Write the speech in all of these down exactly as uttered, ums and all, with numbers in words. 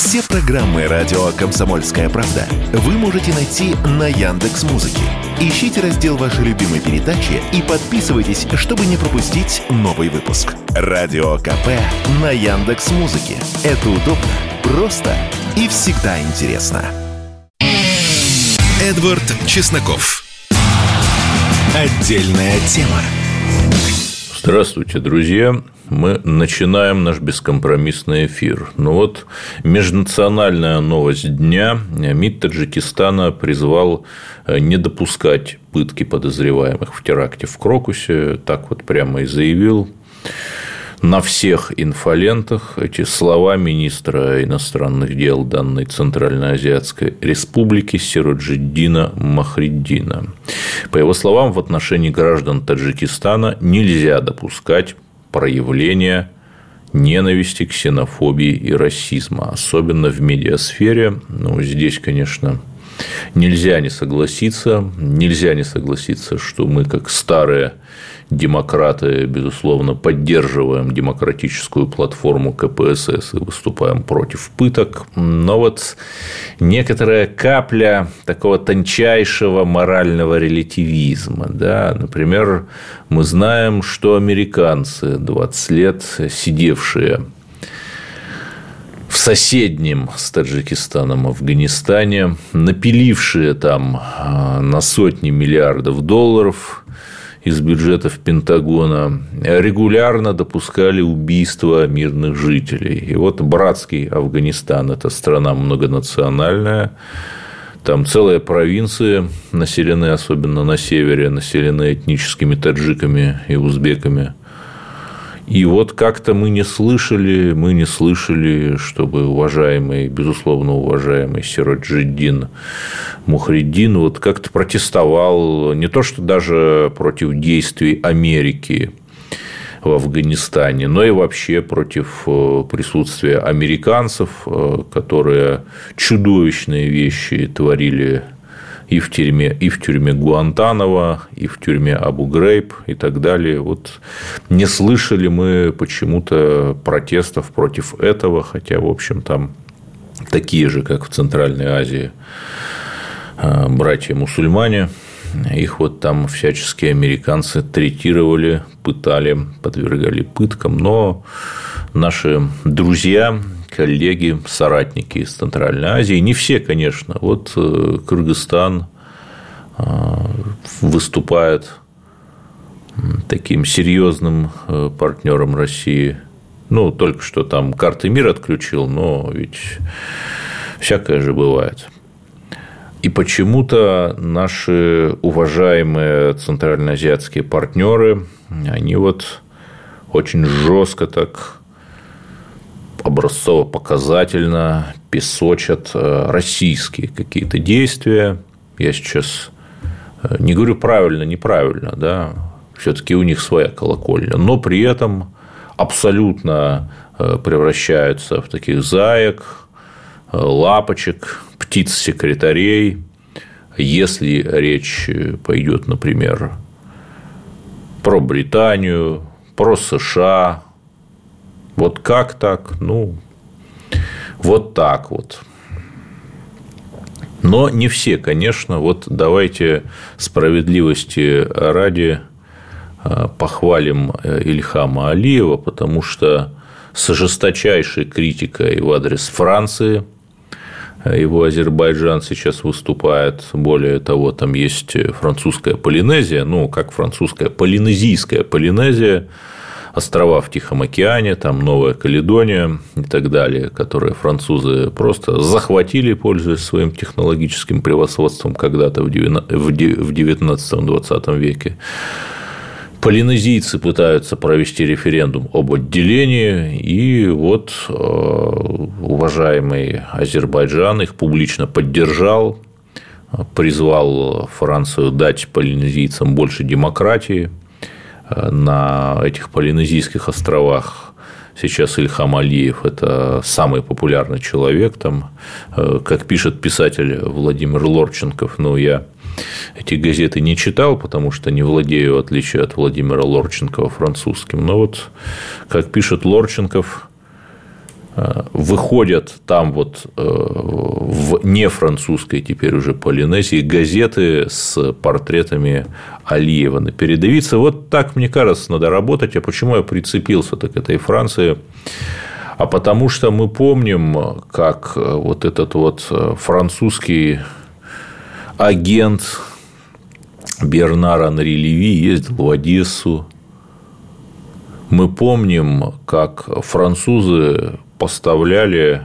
Все программы радио «Комсомольская правда» вы можете найти на Яндекс.Музыке. Ищите раздел вашей любимой передачи и подписывайтесь, чтобы не пропустить новый выпуск. Радио КП на Яндекс.Музыке. Это удобно, просто и всегда интересно. Эдвард Чесноков. Отдельная тема. Здравствуйте, друзья. Мы начинаем наш бескомпромиссный эфир. Ну вот, межнациональная новость дня. МИД Таджикистана призвал не допускать пытки подозреваемых в теракте в Крокусе. Так вот прямо и заявил. На всех инфолентах эти слова министра иностранных дел данной Центральноазиатской республики Сироджиддина Махриддина. По его словам, в отношении граждан Таджикистана нельзя допускать проявления ненависти, ксенофобии и расизма, особенно в медиасфере. Ну, здесь, конечно, нельзя не согласиться, нельзя не согласиться, что мы, как старые демократы, безусловно, поддерживаем демократическую платформу ка пэ эс эс и выступаем против пыток, но вот некоторая капля такого тончайшего морального релятивизма, да, например, мы знаем, что американцы, двадцать лет сидевшие в соседнем с Таджикистаном Афганистане, напилившие там на сотни миллиардов долларов из бюджетов Пентагона, регулярно допускали убийства мирных жителей. И вот братский Афганистан – это страна многонациональная, там целые провинции населены, особенно на севере, населены этническими таджиками и узбеками. И вот как-то мы не слышали, мы не слышали, чтобы уважаемый, безусловно, уважаемый Сироджиддин Мухриддин вот как-то протестовал не то, что даже против действий Америки в Афганистане, но и вообще против присутствия американцев, которые чудовищные вещи творили и в тюрьме, и в тюрьме Гуантанамо, и в тюрьме Абу-Грейб и так далее. Вот не слышали мы почему-то протестов против этого, хотя, в общем, там такие же, как в Центральной Азии, братья-мусульмане. Их вот там всячески американцы третировали, пытали, подвергали пыткам. Но наши друзья, коллеги, соратники из Центральной Азии, не все, конечно. Вот Кыргызстан выступает таким серьезным партнером России. Ну, только что там карты мира отключил, но ведь всякое же бывает. И почему-то наши уважаемые центральноазиатские партнеры, они вот очень жестко так образцово-показательно песочат российские какие-то действия. Я сейчас не говорю правильно, неправильно, да, все-таки у них своя колокольня, но при этом абсолютно превращаются в таких заек, лапочек, птиц-секретарей. Если речь пойдет, например, про Британию, про США, вот как так? Ну, вот так вот. Но не все, конечно. Вот давайте справедливости ради похвалим Ильхама Алиева, потому что с ожесточайшей критикой в адрес Франции его Азербайджан сейчас выступает. Более того, там есть французская Полинезия, ну, как французская, полинезийская Полинезия, острова в Тихом океане, там Новая Каледония и так далее, которые французы просто захватили, пользуясь своим технологическим превосходством когда-то в девятнадцатом-двадцатом веке. Полинезийцы пытаются провести референдум об отделении, и вот уважаемый Азербайджан их публично поддержал, призвал Францию дать полинезийцам больше демократии. На этих полинезийских островах сейчас Ильхам Алиев – это самый популярный человек. Там, как пишет писатель Владимир Лорченков, ну, я эти газеты не читал, потому что не владею, в отличие от Владимира Лорченкова, французским. Но вот, как пишет Лорченков, выходят там вот в нефранцузской теперь уже Полинезии газеты с портретами Алиева на передовице. Вот так, мне кажется, надо работать. А почему я прицепился-то к этой Франции? А потому что мы помним, как вот этот вот французский агент Бернар Анри Леви ездил в Одессу. Мы помним, как французы поставляли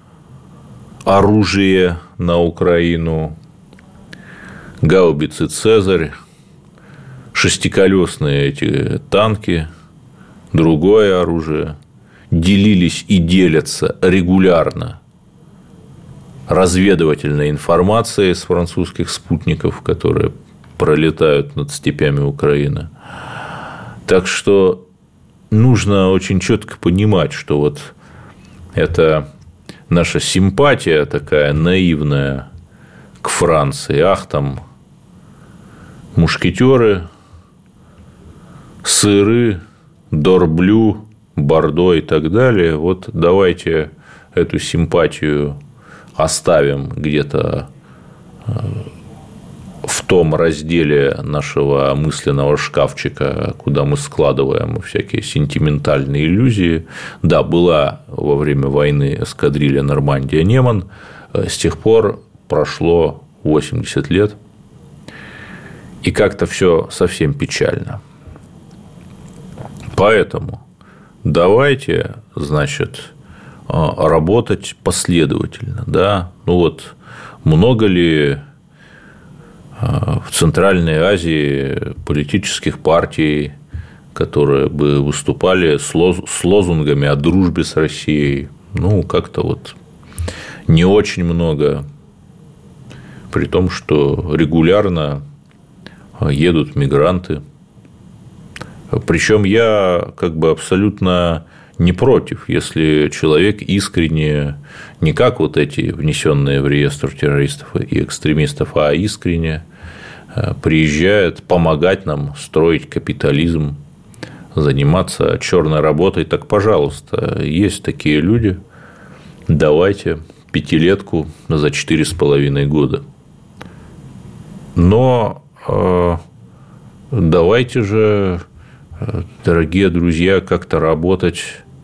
оружие на Украину, гаубицы «Цезарь», шестиколесные эти танки, другое оружие, делились и делятся регулярно разведывательной информацией с французских спутников, которые пролетают над степями Украины. Так что нужно очень четко понимать, что вот это наша симпатия такая наивная к Франции. Ах, там мушкетеры, сыры, дорблю, бордо и так далее. Вот давайте эту симпатию оставим где-то в том разделе нашего мысленного шкафчика, куда мы складываем всякие сентиментальные иллюзии. Да, была во время войны эскадрилья Нормандия-Неман, с тех пор прошло восемьдесят лет, и как-то все совсем печально. Поэтому давайте, значит, работать последовательно. Да? Ну вот, много ли в Центральной Азии политических партий, которые бы выступали с лозунгами о дружбе с Россией? Ну, как-то вот не очень много, при том, что регулярно едут мигранты. Причем я как бы абсолютно не против, если человек искренне, не как вот эти внесенные в реестр террористов и экстремистов, а искренне приезжает помогать нам строить капитализм, заниматься черной работой, так, пожалуйста, есть такие люди, давайте пятилетку за четыре с половиной года. Но э, давайте же, дорогие друзья, как-то работать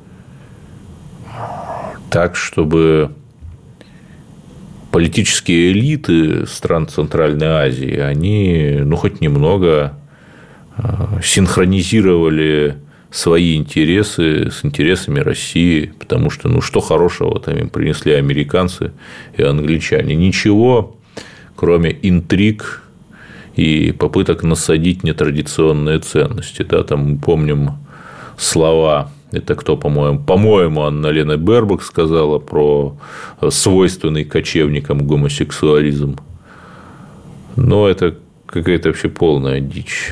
так, чтобы политические элиты стран Центральной Азии, они, ну, хоть немного синхронизировали свои интересы с интересами России, потому что, ну, что хорошего там им принесли американцы и англичане? Ничего, кроме интриг и попыток насадить нетрадиционные ценности. Да, там мы помним слова, это кто, по-моему, по-моему, Анна-Лена Бербак сказала про свойственный кочевникам гомосексуализм. Но это какая-то вообще полная дичь.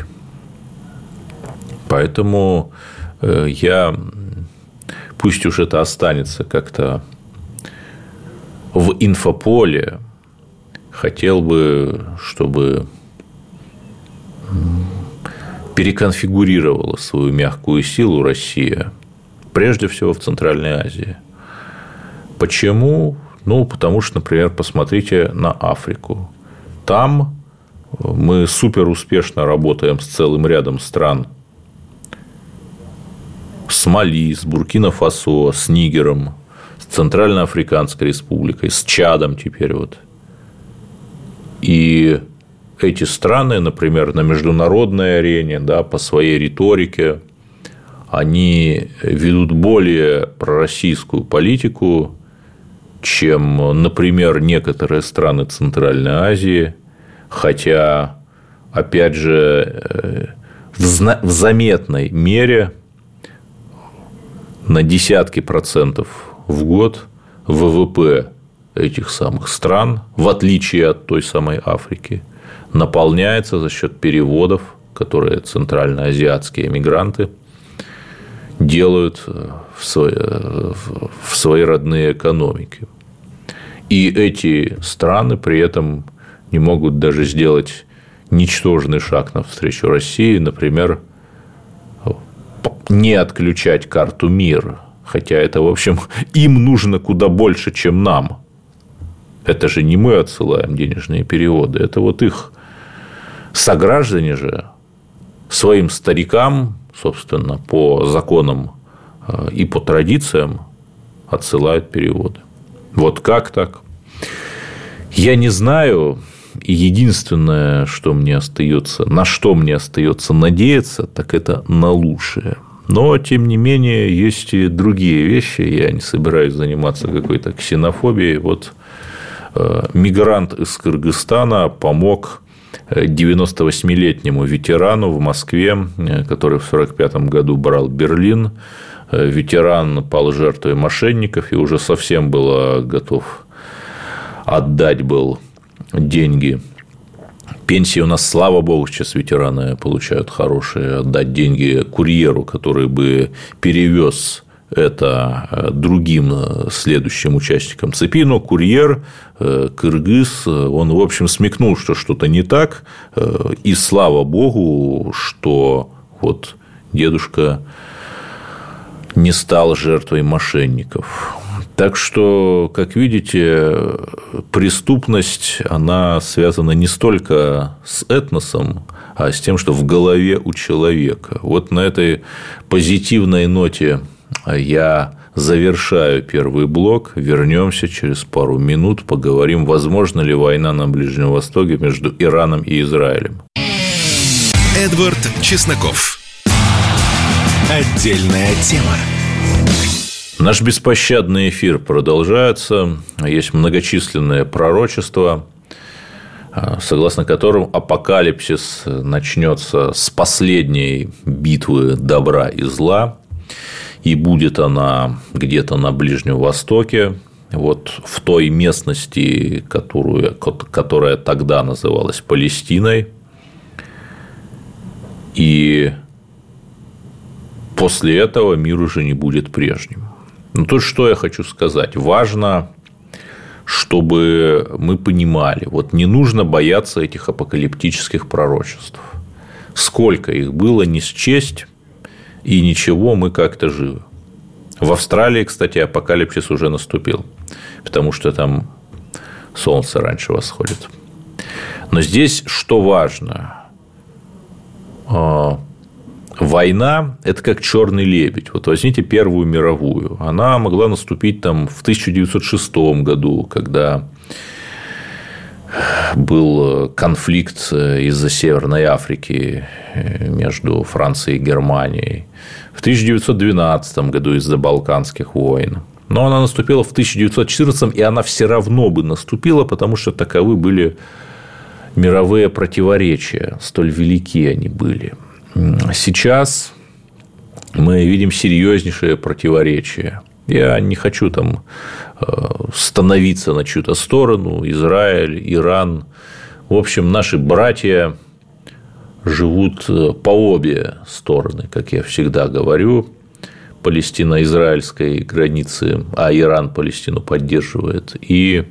Поэтому я, пусть уж это останется как-то в инфополе, хотел бы, чтобы переконфигурировала свою мягкую силу Россия, прежде всего в Центральной Азии. Почему? Ну, потому что, например, посмотрите на Африку. Там мы супер успешно работаем с целым рядом стран. С Мали, с Буркина-Фасо, с Нигером, с Центральноафриканской Республикой, с Чадом теперь вот. И эти страны, например, на международной арене, да, по своей риторике, они ведут более пророссийскую политику, чем, например, некоторые страны Центральной Азии, хотя, опять же, в заметной мере на десятки процентов в год ВВП этих самых стран, в отличие от той самой Африки, наполняется за счет переводов, которые центральноазиатские мигранты делают в свои, в свои родные экономики. И эти страны при этом не могут даже сделать ничтожный шаг навстречу России, например, не отключать карту мира Хотя это, в общем, им нужно куда больше, чем нам. Это же не мы отсылаем денежные переводы, это вот их сограждане же своим старикам, собственно, по законам и по традициям отсылают переводы. Вот как так? Я не знаю, и единственное, что мне остается, на что мне остается надеяться, так это на лучшее. Но, тем не менее, есть и другие вещи. Я не собираюсь заниматься какой-то ксенофобией. Вот э, мигрант из Кыргызстана помог девяносто восьмилетнему ветерану в Москве, который в сорок пятом году брал Берлин. Ветеран пал жертвой мошенников и уже совсем был готов отдать был деньги. Пенсии у нас, слава богу, сейчас ветераны получают хорошие. Отдать деньги курьеру, который бы перевез это другим следующим участникам цепи, но курьер, кыргыз, он, в общем, смекнул, что что-то не так, и слава богу, что вот дедушка не стал жертвой мошенников. Так что, как видите, преступность, она связана не столько с этносом, а с тем, что в голове у человека. Вот на этой позитивной ноте я завершаю первый блок. Вернемся через пару минут, поговорим, возможно ли война на Ближнем Востоке между Ираном и Израилем. Эдвард Чесноков. Отдельная тема. Наш беспощадный эфир продолжается. Есть многочисленные пророчества, согласно которым апокалипсис начнется с последней битвы добра и зла, и будет она где-то на Ближнем Востоке, вот в той местности, которую, которая тогда называлась Палестиной. И после этого мир уже не будет прежним. Но тут что я хочу сказать. Важно, чтобы мы понимали, вот не нужно бояться этих апокалиптических пророчеств. Сколько их было, не счесть, и ничего, мы как-то живы. В Австралии, кстати, апокалипсис уже наступил, потому что там солнце раньше восходит. Но здесь что важно? Война – это как черный лебедь. Вот возьмите Первую мировую. Она могла наступить там в тысяча девятьсот шестом году, когда был конфликт из-за Северной Африки между Францией и Германией. В тысяча девятьсот двенадцатом году из-за Балканских войн. Но она наступила в тысяча девятьсот четырнадцатом, и она все равно бы наступила, потому что таковы были мировые противоречия. Столь велики они были. Сейчас мы видим серьезнейшие противоречия. Я не хочу там становиться на чью-то сторону. Израиль, Иран. В общем, наши братья живут по обе стороны, как я всегда говорю. Палестино-израильской границы, а Иран Палестину поддерживает. И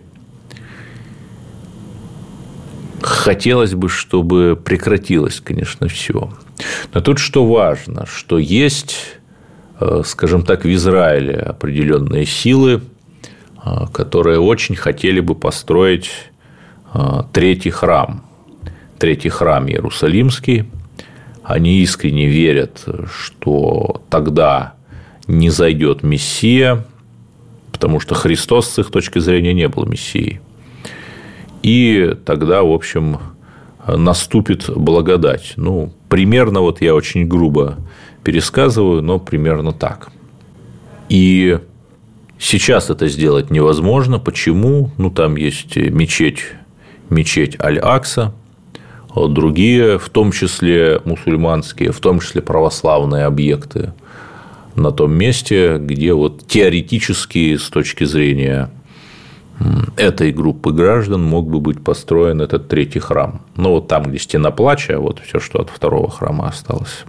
хотелось бы, чтобы прекратилось, конечно, все. Но тут что важно, что есть, скажем так, в Израиле определенные силы, которые очень хотели бы построить третий храм, третий храм Иерусалимский. Они искренне верят, что тогда не зайдет Мессия, потому что Христос, с их точки зрения, не был Мессией. И тогда, в общем, наступит благодать. Ну, примерно, вот я очень грубо пересказываю, но примерно так. И сейчас это сделать невозможно. Почему? Ну, там есть мечеть, мечеть Аль-Акса, другие, в том числе мусульманские, в том числе православные объекты на том месте, где вот теоретически с точки зрения этой группы граждан мог бы быть построен этот третий храм. Но вот там, где стена плача, вот все, что от второго храма осталось.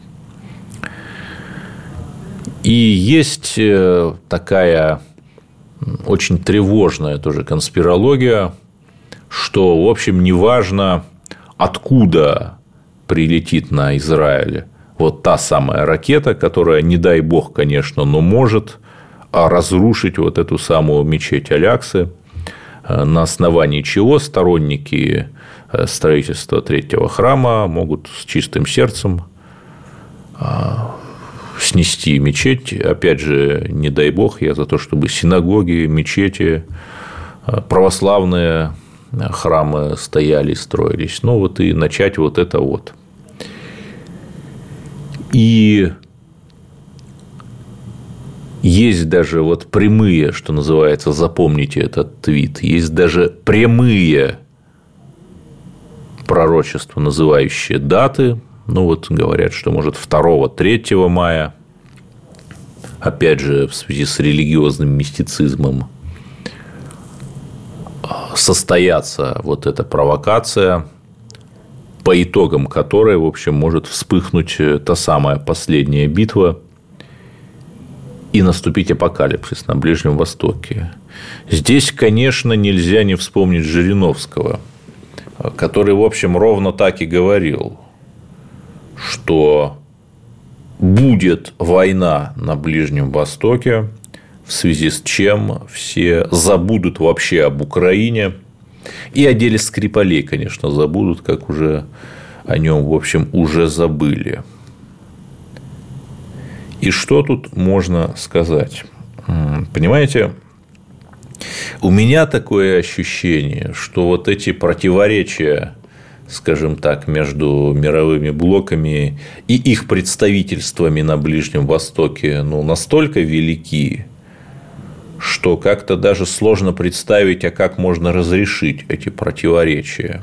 И есть такая очень тревожная тоже конспирология, что, в общем, неважно, откуда прилетит на Израиль вот та самая ракета, которая, не дай бог, конечно, но может разрушить вот эту самую мечеть Аль-Аксы, на основании чего сторонники строительства третьего храма могут с чистым сердцем снести мечеть. Опять же, не дай бог, я за то, чтобы синагоги, мечети, православные храмы стояли, строились. Ну, вот и начать вот это вот. И есть даже вот прямые, что называется, запомните этот твит, есть даже прямые пророчества, называющие даты. Ну, вот говорят, что, может, второго-третьего мая, опять же, в связи с религиозным мистицизмом, состояться вот эта провокация, по итогам которой, в общем, может вспыхнуть та самая последняя битва и наступить апокалипсис на Ближнем Востоке. Здесь, конечно, нельзя не вспомнить Жириновского, который, в общем, ровно так и говорил, что будет война на Ближнем Востоке, в связи с чем все забудут вообще об Украине и о деле Скрипалей, конечно, забудут, как уже о нем, в общем, уже забыли. И что тут можно сказать? Понимаете, у меня такое ощущение, что вот эти противоречия, скажем так, между мировыми блоками и их представительствами на Ближнем Востоке, ну, настолько велики, что как-то даже сложно представить, а как можно разрешить эти противоречия.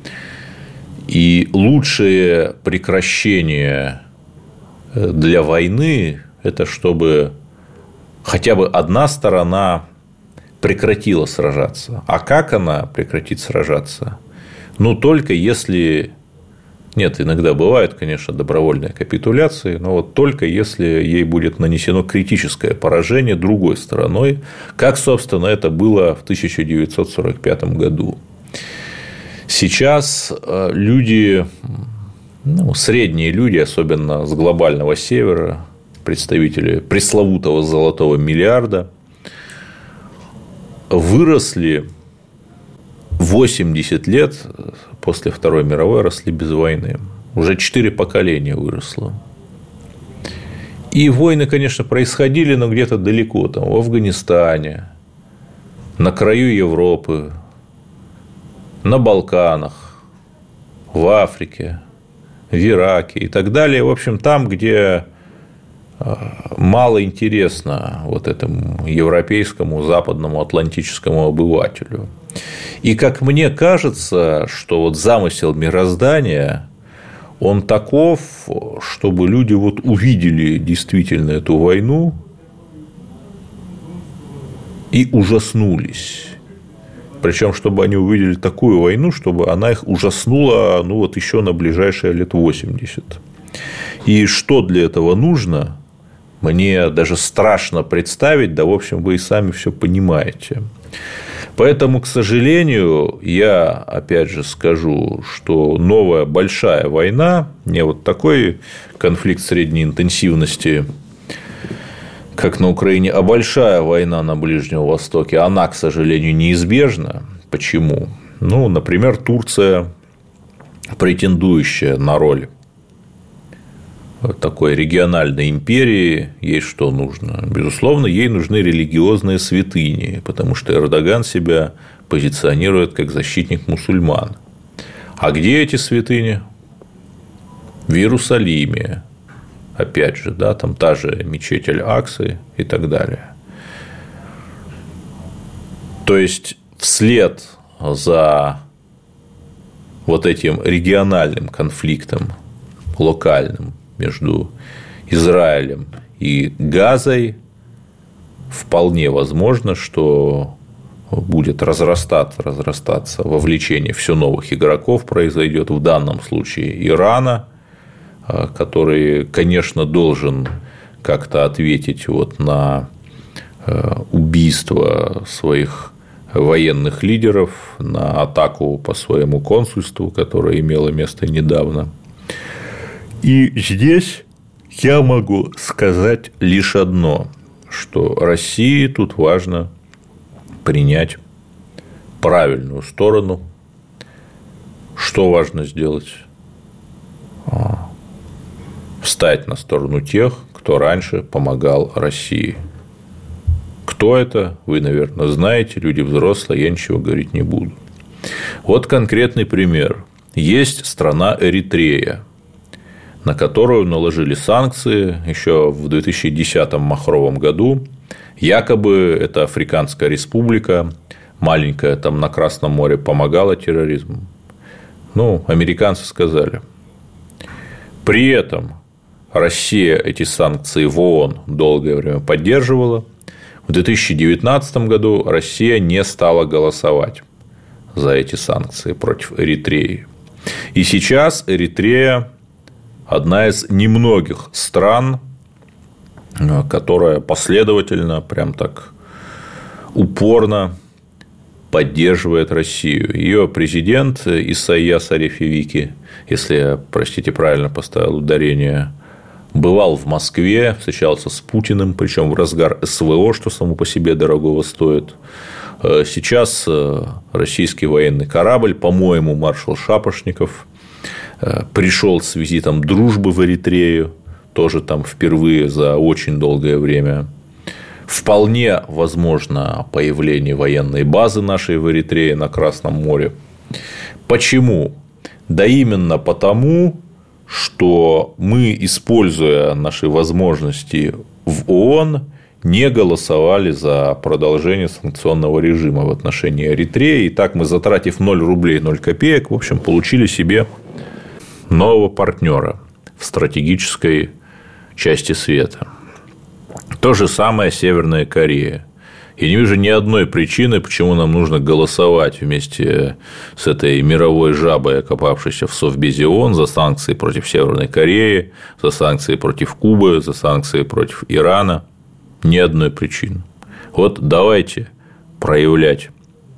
И лучшее прекращение для войны – это чтобы хотя бы одна сторона прекратила сражаться. А как она прекратит сражаться? Ну, только если… Нет, иногда бывают, конечно, добровольные капитуляции, но вот только если ей будет нанесено критическое поражение другой стороной, как, собственно, это было в тысяча девятьсот сорок пятом году. Сейчас люди, ну, средние люди, особенно с глобального севера, представители пресловутого золотого миллиарда, выросли восемьдесят лет после Второй мировой, росли без войны. Уже четыре поколения выросло. И войны, конечно, происходили, но где-то далеко, там, в Афганистане, на краю Европы, на Балканах, в Африке, в Ираке и так далее. В общем, там, где мало интересно вот этому европейскому, западному, атлантическому обывателю. И как мне кажется, что вот замысел мироздания, он таков, чтобы люди вот увидели действительно эту войну и ужаснулись. Причем, чтобы они увидели такую войну, чтобы она их ужаснула, ну, вот еще на ближайшие лет восемьдесят. И что для этого нужно, мне даже страшно представить, да, в общем, вы и сами все понимаете. Поэтому, к сожалению, я опять же скажу, что новая большая война, не вот такой конфликт средней интенсивности, как на Украине, а большая война на Ближнем Востоке, она, к сожалению, неизбежна. Почему? Ну, например, Турция, претендующая на роль такой региональной империи, ей что нужно? Безусловно, ей нужны религиозные святыни, потому что Эрдоган себя позиционирует как защитник мусульман. А где эти святыни? В Иерусалиме. Опять же, да, там та же мечеть Аль-Аксы и так далее. То есть, вслед за вот этим региональным конфликтом, локальным, между Израилем и Газой, вполне возможно, что будет разрастаться, разрастаться вовлечение все новых игроков произойдет, в данном случае Ирана, который, конечно, должен как-то ответить вот на убийство своих военных лидеров, на атаку по своему консульству, которая имела место недавно. И здесь я могу сказать лишь одно. что России тут важно принять правильную сторону. Что важно сделать? Встать на сторону тех, кто раньше помогал России. Кто это, вы, наверное, знаете, люди взрослые, я ничего говорить не буду. Вот конкретный пример. Есть страна Эритрея, на которую наложили санкции еще в две тысячи десятом махровом году. Якобы это Африканская республика, маленькая, там на Красном море, помогала терроризму. Ну, американцы сказали. При этом Россия эти санкции в ООН долгое время поддерживала. В две тысячи девятнадцатом году Россия не стала голосовать за эти санкции против Эритреи. И сейчас Эритрея одна из немногих стран, которая последовательно, прям так упорно поддерживает Россию. Ее президент Исайяс Афеверки, если я, простите, правильно поставил ударение, бывал в Москве, встречался с Путиным, причем в разгар СВО, что само по себе дорогого стоит. Сейчас российский военный корабль, по-моему, маршал Шапошников, пришел с визитом дружбы в Эритрею, тоже там впервые за очень долгое время. Вполне возможно появление военной базы нашей в Эритрее на Красном море. Почему? Да именно потому, что мы, используя наши возможности в ООН, не голосовали за продолжение санкционного режима в отношении Эритреи. И так мы, затратив ноль рублей ноль копеек, в общем, получили себе нового партнера в стратегической части света. То же самое Северная Корея. Я не вижу ни одной причины, почему нам нужно голосовать вместе с этой мировой жабой, окопавшейся в Совбезе ООН, за санкции против Северной Кореи, за санкции против Кубы, за санкции против Ирана. Ни одной причины. Вот давайте проявлять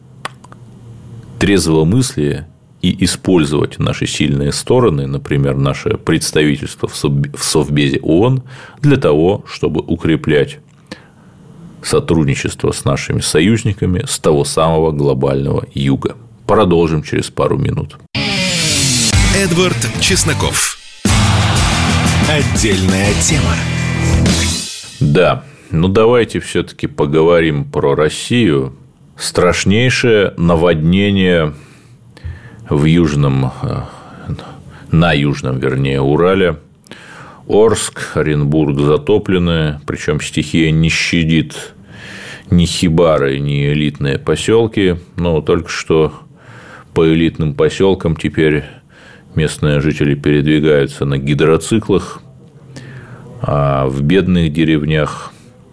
трезвомыслие и использовать наши сильные стороны, например, наше представительство в Совбезе ООН, для того, чтобы укреплять сотрудничество с нашими союзниками с того самого глобального юга. Продолжим через пару минут. Эдвард Чесноков. Отдельная тема. Да, ну давайте все-таки поговорим про Россию. Страшнейшее наводнение в южном, на южном, вернее, Урале. Орск, Оренбург затоплены, причем стихия не щадит ни хибары, ни элитные поселки. Но только что по элитным поселкам теперь местные жители передвигаются на гидроциклах, а в бедных деревнях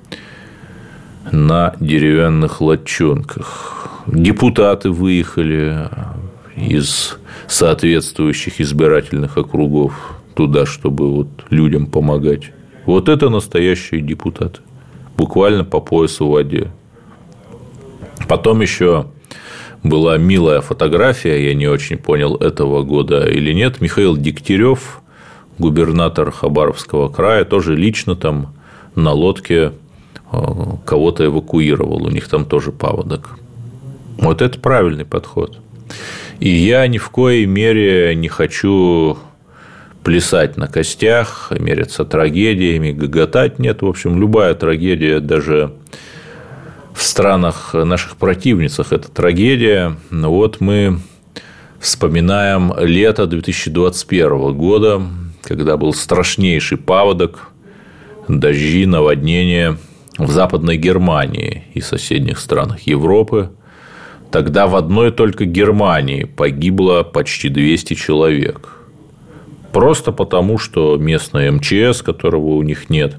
на деревянных лодчонках. Депутаты выехали из соответствующих избирательных округов туда, чтобы вот людям помогать. Вот это настоящие депутаты. Буквально по поясу в воде. Потом еще была милая фотография, я не очень понял, этого года или нет. Михаил Дегтярев, губернатор Хабаровского края, тоже лично там на лодке кого-то эвакуировал. У них там тоже паводок. Вот это правильный подход. И я ни в коей мере не хочу плясать на костях, мериться трагедиями, гоготать. Нет, в общем, любая трагедия, даже в странах наших противницах, это трагедия. Но вот мы вспоминаем лето две тысячи двадцать первого года, когда был страшнейший паводок, дожди, наводнения в Западной Германии и соседних странах Европы. Тогда в одной только Германии погибло почти двести человек. Просто потому, что местное эм че эс, которого у них нет,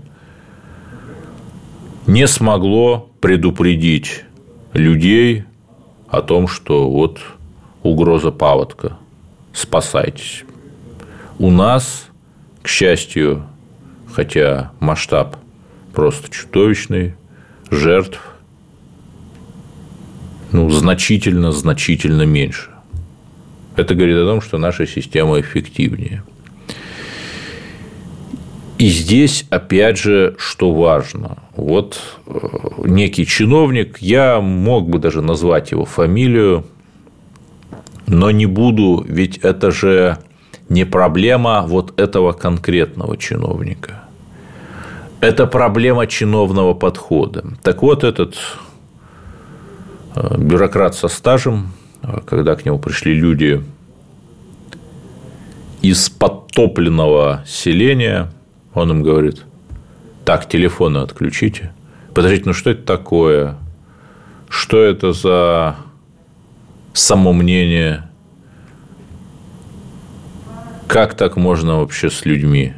не смогло предупредить людей о том, что вот угроза паводка, спасайтесь. У нас, к счастью, хотя масштаб просто чудовищный, жертв ну, значительно, значительно меньше. Это говорит о том, что наша система эффективнее. И здесь, опять же, что важно. Вот некий чиновник, я мог бы даже назвать его фамилию, но не буду, ведь это же не проблема вот этого конкретного чиновника. Это проблема чиновного подхода. Так вот, этот бюрократ со стажем, когда к нему пришли люди из подтопленного селения, он им говорит: так, телефоны отключите. Подождите, ну что это такое? Что это за самомнение? Как так можно вообще с людьми?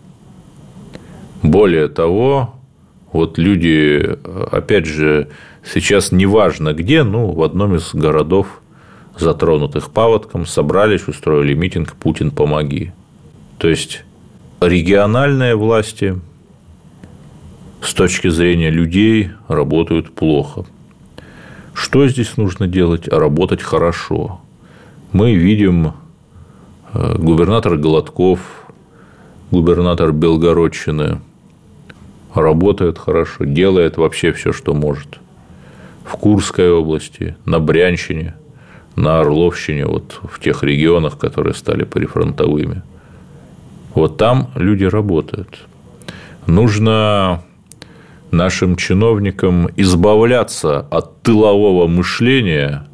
Более того, вот люди, опять же, сейчас неважно где, ну, в одном из городов, затронутых паводком, собрались, устроили митинг «Путин, помоги». То есть региональные власти с точки зрения людей работают плохо. Что здесь нужно делать? Работать хорошо. Мы видим губернатор Голодков, губернатор Белгородчины работает хорошо, делает вообще все, что может. В Курской области, на Брянщине, на Орловщине, вот в тех регионах, которые стали прифронтовыми. Вот там люди работают. Нужно нашим чиновникам избавляться от тылового мышления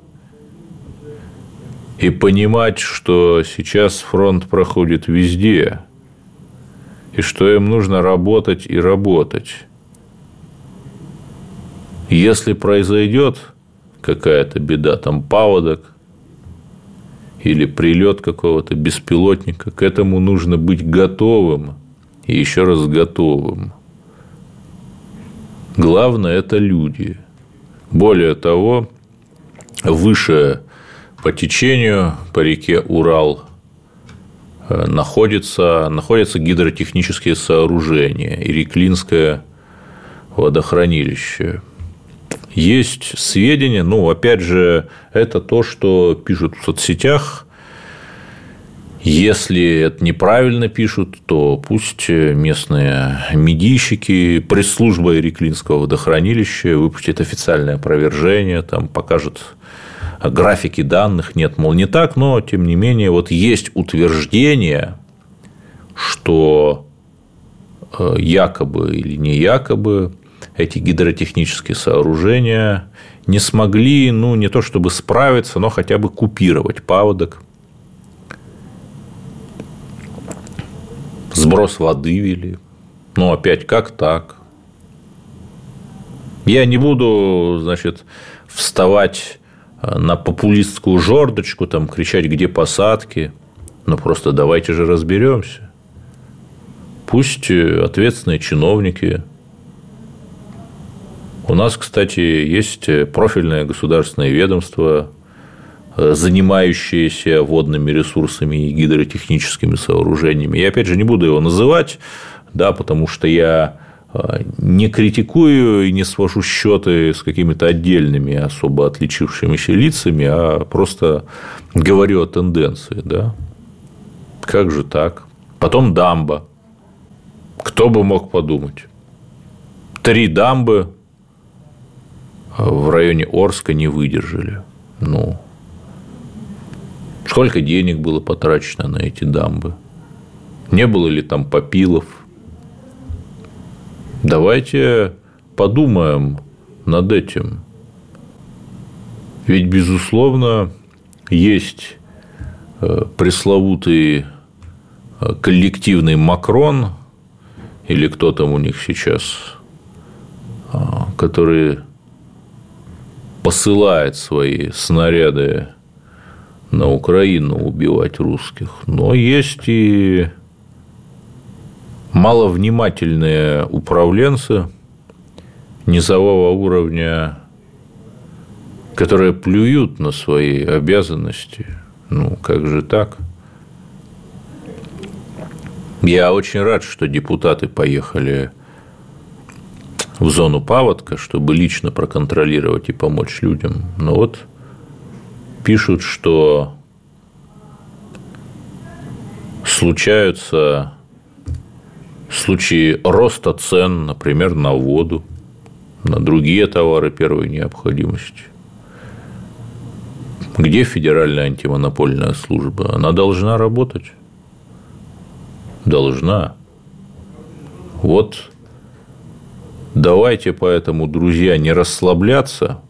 и понимать, что сейчас фронт проходит везде, и что им нужно работать и работать. Если произойдет какая-то беда, там паводок или прилет какого-то беспилотника, к этому нужно быть готовым и еще раз готовым. Главное – это люди. Более того, выше по течению, по реке Урал, находятся, находятся гидротехнические сооружения, Ириклинское водохранилище. Есть сведения, ну, опять же, это то, что пишут в соцсетях. Если это неправильно пишут, то пусть местные медийщики, пресс-служба Ириклинского водохранилища выпустит официальное опровержение, там покажут графики данных. Нет, мол, не так, но, тем не менее, вот есть утверждение, что якобы или не якобы эти гидротехнические сооружения не смогли, ну, не то чтобы справиться, но хотя бы купировать паводок. Сброс воды вели. Ну, опять, как так? Я не буду, значит, вставать на популистскую жердочку, там, кричать, где посадки. Но просто давайте же разберемся. Пусть ответственные чиновники. У нас, кстати, есть профильное государственное ведомство, занимающееся водными ресурсами и гидротехническими сооружениями. Я, опять же, не буду его называть, да, потому что я не критикую и не свожу счеты с какими-то отдельными особо отличившимися лицами, а просто говорю о тенденции. Да? Как же так? Потом дамба. Кто бы мог подумать? Три дамбы в районе Орска не выдержали. Ну, сколько денег было потрачено на эти дамбы? Не было ли там попилов? Давайте подумаем над этим. Ведь, безусловно, есть пресловутый коллективный Макрон, или кто там у них сейчас, который посылает свои снаряды на Украину убивать русских. Но есть и маловнимательные управленцы низового уровня, которые плюют на свои обязанности. Ну, как же так? Я очень рад, что депутаты поехали в зону паводка, чтобы лично проконтролировать и помочь людям. Но вот пишут, что случаются в случае роста цен, например, на воду, на другие товары первой необходимости. Где Федеральная антимонопольная служба? Она должна работать. Должна. Вот давайте поэтому, друзья, не расслабляться.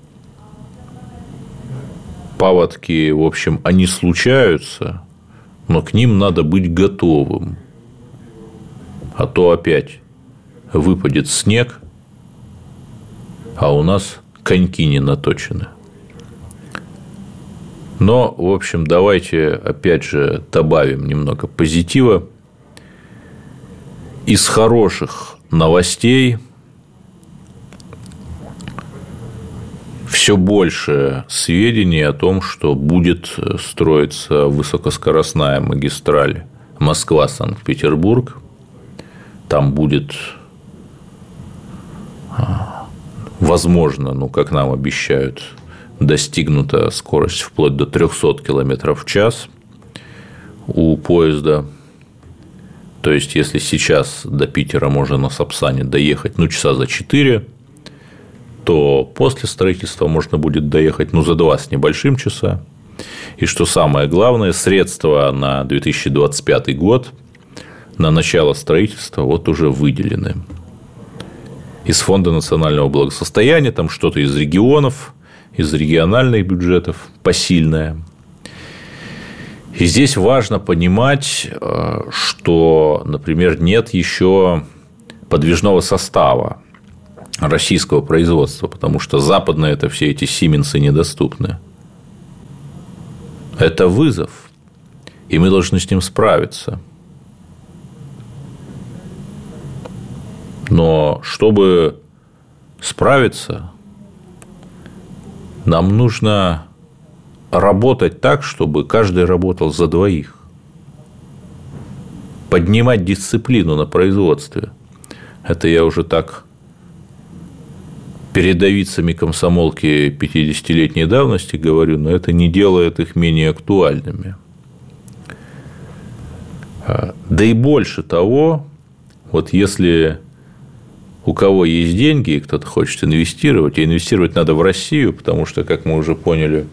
Паводки, в общем, они случаются, но к ним надо быть готовым. А то опять выпадет снег, а у нас коньки не наточены. Но, в общем, давайте опять же добавим немного позитива. Из хороших новостей все больше сведений о том, что будет строиться высокоскоростная магистраль Москва-Санкт-Петербург. Там будет, возможно, ну, как нам обещают, достигнута скорость вплоть до триста километров в час у поезда. То есть, если сейчас до Питера можно на Сапсане доехать, ну, часа за четыре, то после строительства можно будет доехать, ну, за два с небольшим часа. И что самое главное, средства на две тысячи двадцать пятый год, на начало строительства вот уже выделены. Из Фонда национального благосостояния, там что-то из регионов, из региональных бюджетов посильное. И здесь важно понимать, что, например, нет еще подвижного состава российского производства, потому что западные это все эти сименсы недоступны. Это вызов, и мы должны с ним справиться. Но чтобы справиться, нам нужно работать так, чтобы каждый работал за двоих. Поднимать дисциплину на производстве. Это я уже так передовицами комсомолки пятидесятилетней давности говорю, но это не делает их менее актуальными. Да и больше того, вот если у кого есть деньги, и кто-то хочет инвестировать, и инвестировать надо в Россию, потому что, как мы уже поняли,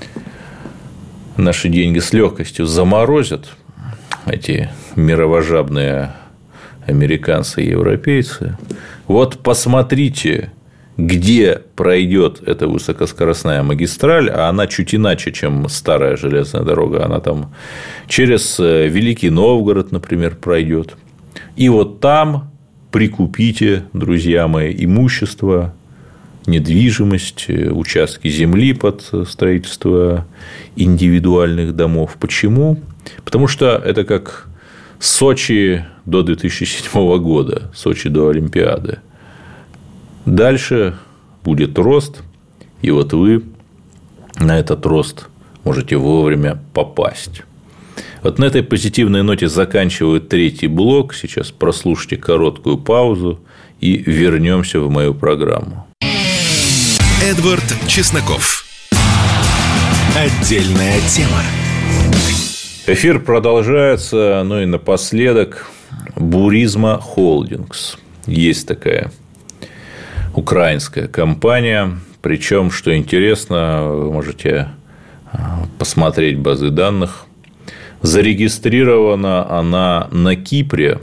наши деньги с легкостью заморозят эти мировожабные американцы и европейцы. Вот посмотрите, где пройдет эта высокоскоростная магистраль, а она чуть иначе, чем старая железная дорога, она там через Великий Новгород, например, пройдет. И вот там прикупите, друзья мои, имущество, недвижимость, участки земли под строительство индивидуальных домов. Почему? Потому что это как Сочи до две тысячи седьмого года, Сочи до Олимпиады. Дальше будет рост, и вот вы на этот рост можете вовремя попасть. Вот на этой позитивной ноте заканчиваю третий блок. Сейчас прослушайте короткую паузу и вернемся в мою программу. Эдвард Чесноков. Отдельная тема. Эфир продолжается. Ну и напоследок Буризма Холдингс. Есть такая украинская компания. Причем, что интересно, вы можете посмотреть базы данных. Зарегистрирована она на Кипре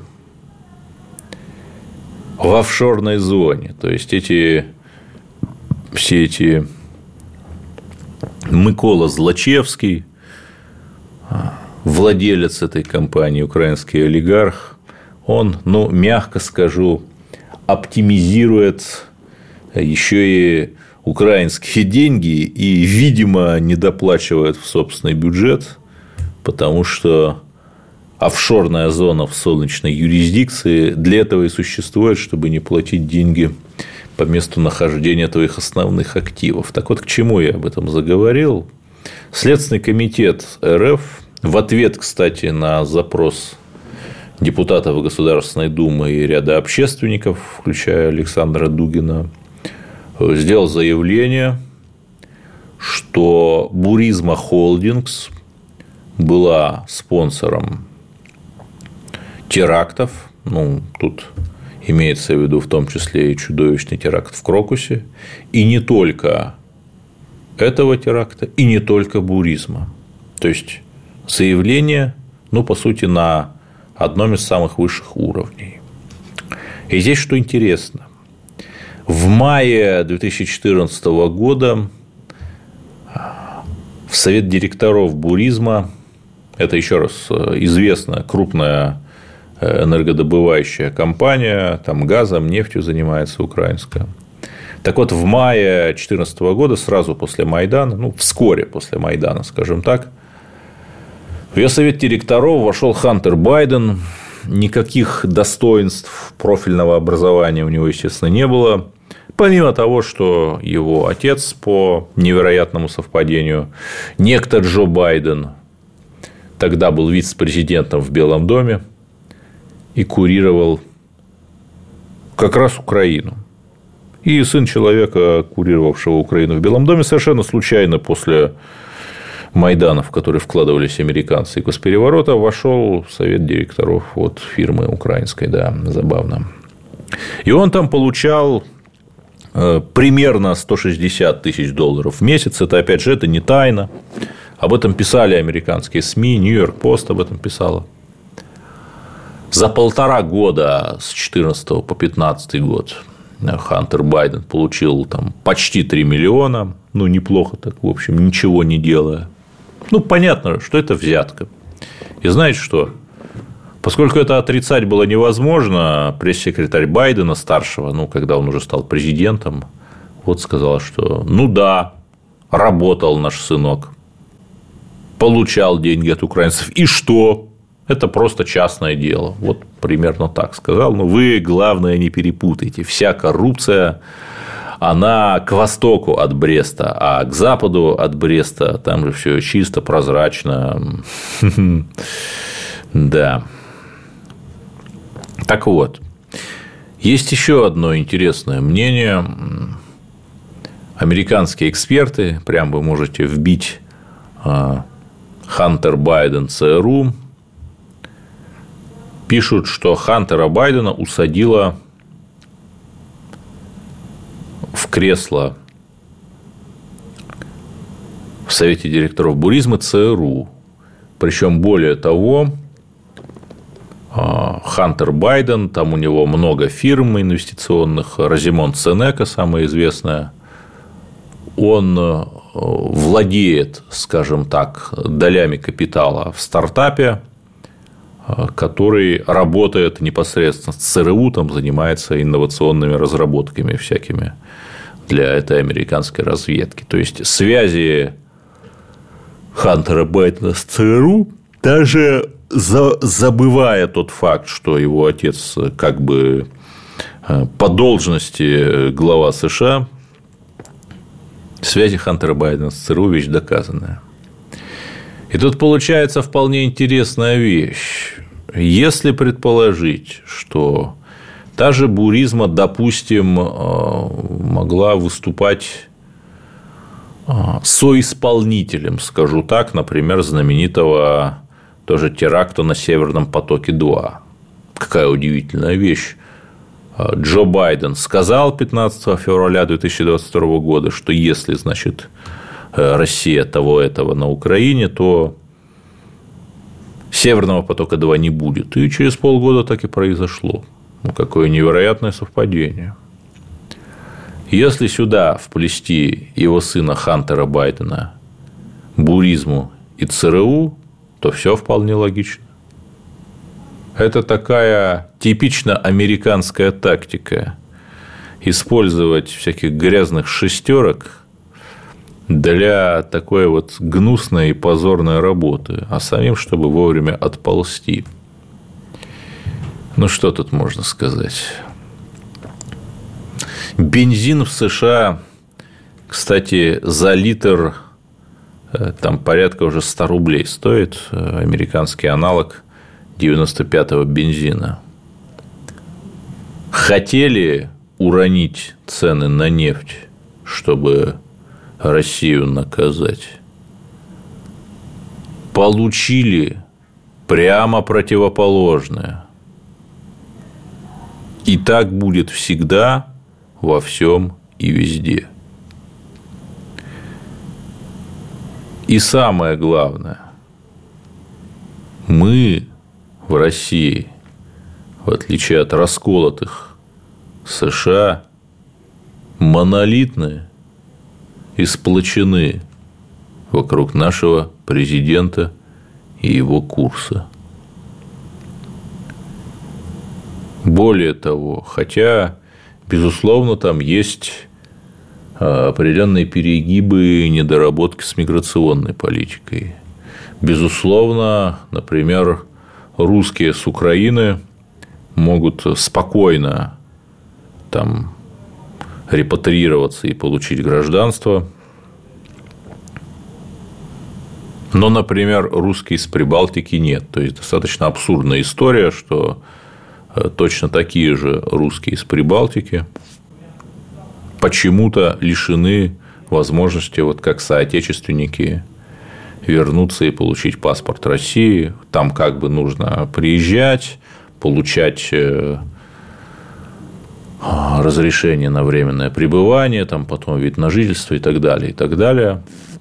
в офшорной зоне. То есть, эти, все эти Микола Злачевский, владелец этой компании, украинский олигарх, он, ну, мягко скажу, оптимизирует еще и украинские деньги и, видимо, недоплачивает в собственный бюджет, потому что офшорная зона в солнечной юрисдикции для этого и существует, чтобы не платить деньги по месту нахождения твоих основных активов. Так вот, к чему я об этом заговорил? Следственный комитет РФ в ответ, кстати, на запрос депутатов Государственной Думы и ряда общественников, включая Александра Дугина, сделал заявление, что Буризма Холдингс была спонсором терактов ну, тут имеется в виду в том числе и чудовищный теракт в Крокусе, и не только этого теракта, и не только Буризма. То есть заявление, ну, по сути, на одном из самых высших уровней. И здесь что интересно. В мае две тысячи четырнадцатого года в совет директоров Буризма, это, еще раз, известная крупная энергодобывающая компания, там газом, нефтью занимается украинская. Так вот, в мае две тысячи четырнадцатого года, сразу после Майдана, ну, вскоре после Майдана, скажем так, в ее совет директоров вошел Хантер Байден. Никаких достоинств профильного образования у него, естественно, не было. Помимо того, что его отец, по невероятному совпадению, некто Джо Байден, тогда был вице-президентом в Белом доме и курировал как раз Украину. И сын человека, курировавшего Украину в Белом доме, совершенно случайно после Майдана, в который вкладывались американцы и госпереворота, вошел в совет директоров вот фирмы украинской, да, забавно. И он там получал примерно сто шестьдесят тысяч долларов в месяц. Это, опять же, это не тайна. Об этом писали американские СМИ, Нью-Йорк Пост об этом писала. За полтора года с четырнадцатого по пятнадцатый год Хантер Байден получил там почти три миллиона. Ну, неплохо так, в общем, ничего не делая. Ну, понятно, что это взятка. И знаете что? Поскольку это отрицать было невозможно, пресс-секретарь Байдена, старшего, ну, когда он уже стал президентом, вот сказал, что ну да, работал наш сынок, получал деньги от украинцев. И что? Это просто частное дело. Вот примерно так сказал. Но вы, главное, не перепутайте. Вся коррупция, она к востоку от Бреста, а к западу от Бреста там же все чисто, прозрачно. Да. Так вот, есть еще одно интересное мнение. Американские эксперты, прям вы можете вбить Хантер Байден ЦРУ, пишут, что Хантера Байдена усадила в кресло в совете директоров Буризма ЦРУ. Причем, более того, Хантер Байден, там у него много фирм инвестиционных, Розимонд Сенека, самая известная, он владеет, скажем так, долями капитала в стартапе, который работает непосредственно с ЦРУ, там занимается инновационными разработками всякими для этой американской разведки. То есть связи Хантера Байдена с ЦРУ, даже забывая тот факт, что его отец как бы по должности глава США, связи Хантера Байдена с ЦРУ – вещь доказанная. И тут получается вполне интересная вещь. Если предположить, что та же Буризма, допустим, могла выступать соисполнителем, скажу так, например, знаменитого тоже теракта на Северном потоке-два. Какая удивительная вещь. Джо Байден сказал пятнадцатого февраля две тысячи двадцать второго года, что если, значит, Россия того этого на Украине, то Северного потока-два не будет. И через полгода так и произошло. Ну, какое невероятное совпадение. Если сюда вплести его сына Хантера Байдена, Буризму и ЦРУ, то все вполне логично. Это такая типично американская тактика – использовать всяких грязных шестерок для такой вот гнусной и позорной работы, а самим, чтобы вовремя отползти. Ну, что тут можно сказать? Бензин в США, кстати, за литр там порядка уже ста рублей стоит, американский аналог девяносто пятого бензина. Хотели уронить цены на нефть, чтобы Россию наказать. Получили прямо противоположное. И так будет всегда, во всем и везде. И самое главное, мы в России, в отличие от расколотых США, монолитны и сплочены вокруг нашего президента и его курса. Более того, хотя, безусловно, там есть определенные перегибы и недоработки с миграционной политикой. Безусловно, например, русские с Украины могут спокойно там репатриироваться и получить гражданство. Но, например, русские из Прибалтики нет. То есть, достаточно абсурдная история, что точно такие же русские из Прибалтики почему-то лишены возможности, вот как соотечественники, вернуться и получить паспорт России. Там как бы нужно приезжать, получать разрешение на временное пребывание, там потом вид на жительство и так далее, и так далее.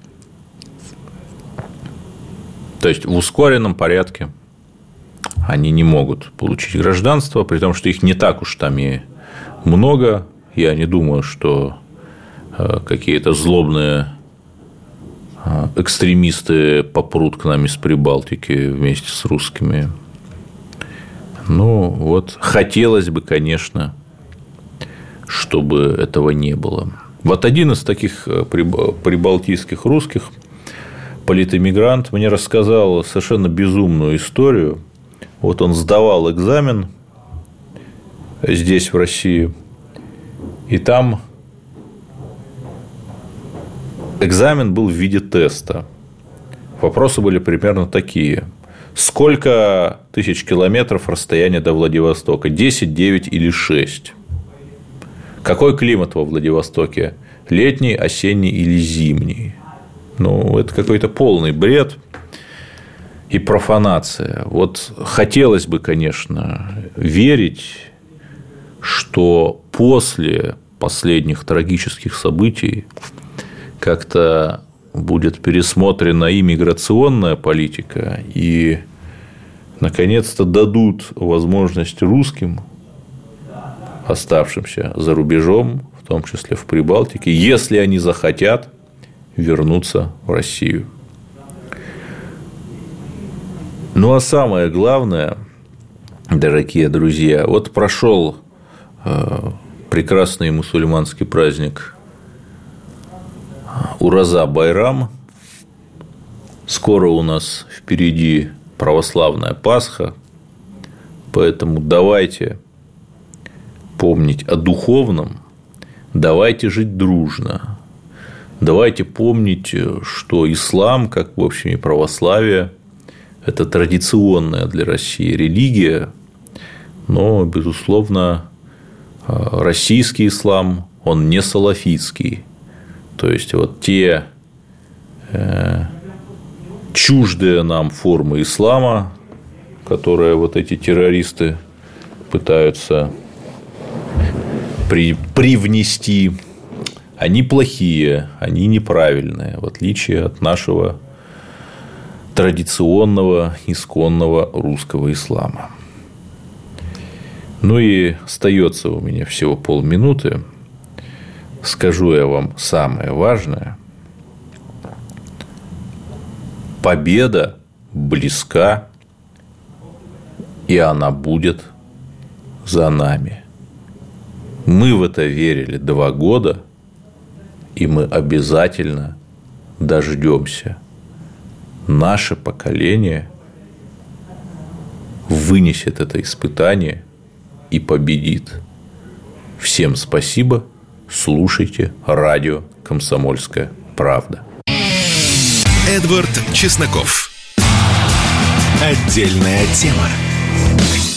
То есть, в ускоренном порядке они не могут получить гражданство, при том, что их не так уж там и много. Я не думаю, что какие-то злобные экстремисты попрут к нам из Прибалтики вместе с русскими. Ну, вот хотелось бы, конечно, чтобы этого не было. Вот один из таких прибалтийских русских, политэмигрант, мне рассказал совершенно безумную историю. Вот он сдавал экзамен здесь, в России, и там экзамен был в виде теста. Вопросы были примерно такие. Сколько тысяч километров расстояние до Владивостока? десять, девять или шесть? Какой климат во Владивостоке? Летний, осенний или зимний? Ну, это какой-то полный бред и профанация. Вот хотелось бы, конечно, верить, что после последних трагических событий как-то будет пересмотрена и миграционная политика, и, наконец-то, дадут возможность русским, оставшимся за рубежом, в том числе в Прибалтике, если они захотят, вернуться в Россию. Ну, а самое главное, дорогие друзья, вот прошел прекрасный мусульманский праздник Ураза-Байрам. Скоро у нас впереди православная Пасха, поэтому давайте помнить о духовном, давайте жить дружно, давайте помнить, что ислам, как, в общем, и православие, это традиционная для России религия, но, безусловно, российский ислам, он не салафитский. То есть, вот те э, чуждые нам формы ислама, которые вот эти террористы пытаются при, привнести, они плохие, они неправильные, в отличие от нашего традиционного, исконного русского ислама. Ну и остается у меня всего полминуты. Скажу я вам самое важное. Победа близка, и она будет за нами. Мы в это верили два года, и мы обязательно дождемся. Наше поколение вынесет это испытание и победит. Всем спасибо. Слушайте радио «Комсомольская правда». Эдвард Чесноков. Отдельная тема.